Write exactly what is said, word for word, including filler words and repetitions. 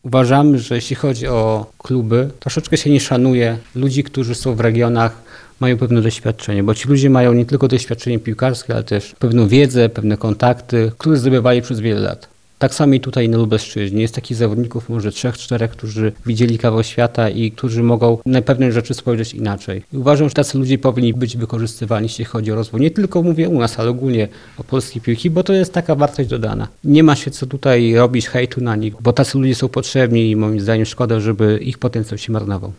Uważamy, że jeśli chodzi o kluby, troszeczkę się nie szanuje ludzi, którzy są w regionach, mają pewne doświadczenie, bo ci ludzie mają nie tylko doświadczenie piłkarskie, ale też pewną wiedzę, pewne kontakty, które zdobywali przez wiele lat. Tak samo i tutaj na Lubelszczyźnie. Jest takich zawodników może trzech, czterech, którzy widzieli kawał świata i którzy mogą na pewne rzeczy spojrzeć inaczej. I uważam, że tacy ludzie powinni być wykorzystywani, jeśli chodzi o rozwój. Nie tylko mówię u nas, ale ogólnie o polskiej piłki, bo to jest taka wartość dodana. Nie ma się co tutaj robić hejtu na nich, bo tacy ludzie są potrzebni i moim zdaniem szkoda, żeby ich potencjał się marnował.